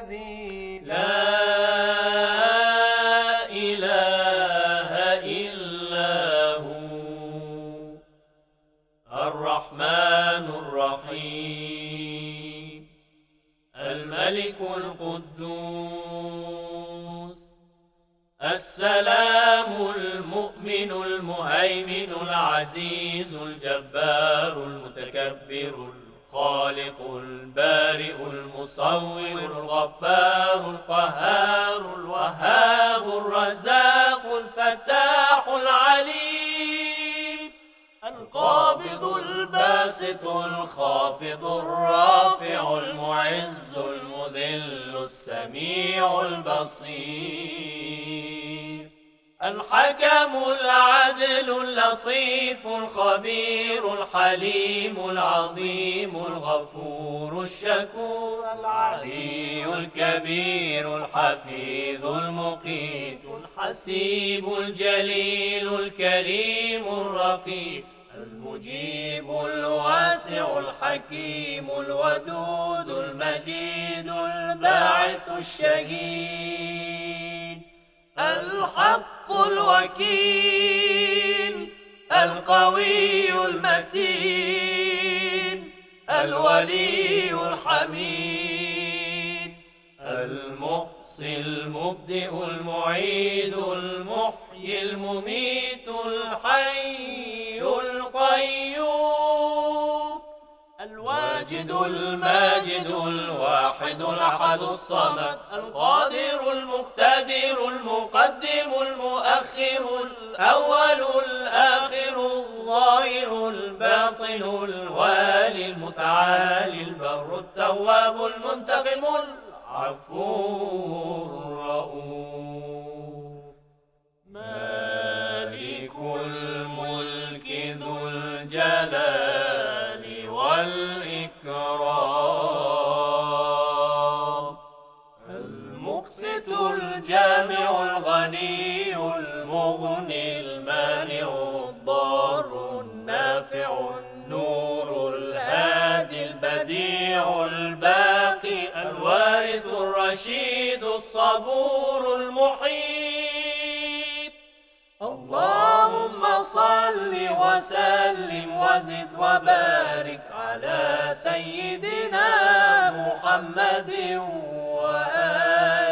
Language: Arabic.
الذي لا إله إلا هو الرحمن الرحيم الملك القدوس السلام المؤمن المهيمن العزيز الجبار المتكبر الخالق البارئ المصور الغفار القهار الوهاب الرزاق الفتاح العليم القابض الباسط الخافض الرافع المعز المذل السميع البصير الحكم العدل اللطيف الخبير الحليم العظيم الغفور الشكور العلي الكبير الحفيظ المقيت الحسيب الجليل الكريم الرقيب المجيب الواسع الحكيم الودود المجيد الباعث الشهيد الحق الوكيل القوي المتين الولي الحميد المحصي المبدئ المعيد المحيي المميت الحي القيوم الواجد الماجد الواحد الأحد الصمد القادر المقتدر المقدم المؤخر الأول الآخر الظاهر الباطن الوالي المتعالي البر التواب المنتقم العفو الرؤوف مالك الملك ذو الجلال والإكرام المقسط الجامع الغني المغني المانع الضار النافع النور الهادي البديع الباقي الوارث الرشيد الصبور المحيط اللهم صل وسلم وزد وبارك على سيدنا محمد وآله